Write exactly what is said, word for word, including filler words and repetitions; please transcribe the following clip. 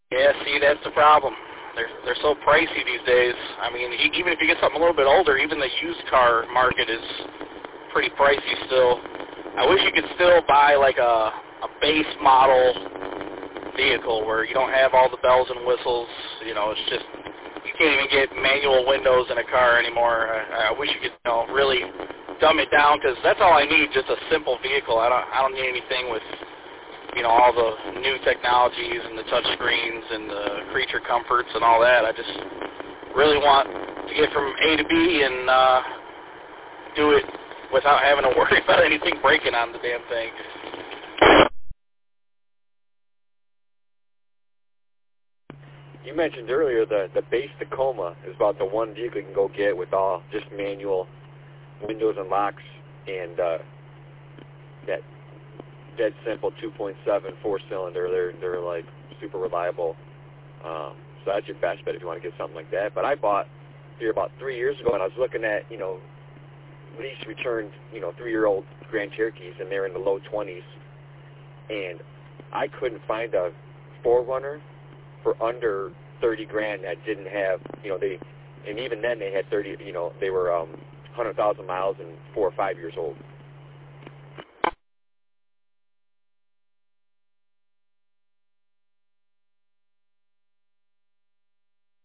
Yeah, see, that's the problem. They're they're so pricey these days. I mean, e- even if you get something a little bit older, even the used car market is pretty pricey still. I wish you could still buy like a a base model vehicle where you don't have all the bells and whistles. You know, it's just you can't even get manual windows in a car anymore. I, I wish you could, you know, really dumb it down, because that's all I need, just a simple vehicle. I don't I don't need anything with, you know, all the new technologies and the touch screens and the creature comforts and all that. I just really want to get from A to B and uh, do it without having to worry about anything breaking on the damn thing. You mentioned earlier the the base Tacoma is about the one vehicle you can go get with all just manual windows and locks and uh, that dead simple two point seven four cylinder. They're they're like super reliable. Um, so that's your best bet if you want to get something like that. But I bought here about three years ago, and I was looking at, you know, lease returned, you know, three-year-old Grand Cherokees, and they're in the low twenties. And I couldn't find a four runner for under thirty grand that didn't have, you know, they, and even then they had thirty, you know, they were um, one hundred thousand miles and four or five years old.